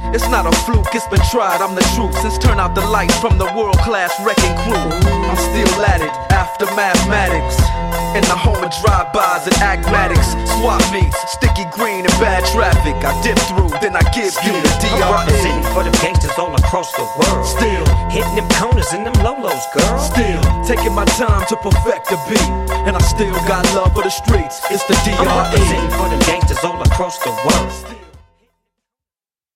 It's not a fluke, it's been tried, I'm the truth. Since turn out the lights from the world-class wrecking crew, I'm still at it, after mathematics. In the home of drive-bys and acmatics, swap meets, sticky green and bad traffic. I dip through, then I give you the DRE. I'm representing for them gangsters all across the world. Still hitting them corners and them lolos, girl. Still taking my time to perfect the beat, and I still got love for the streets. It's the DRE. I'm representing for them gangsters all across the world.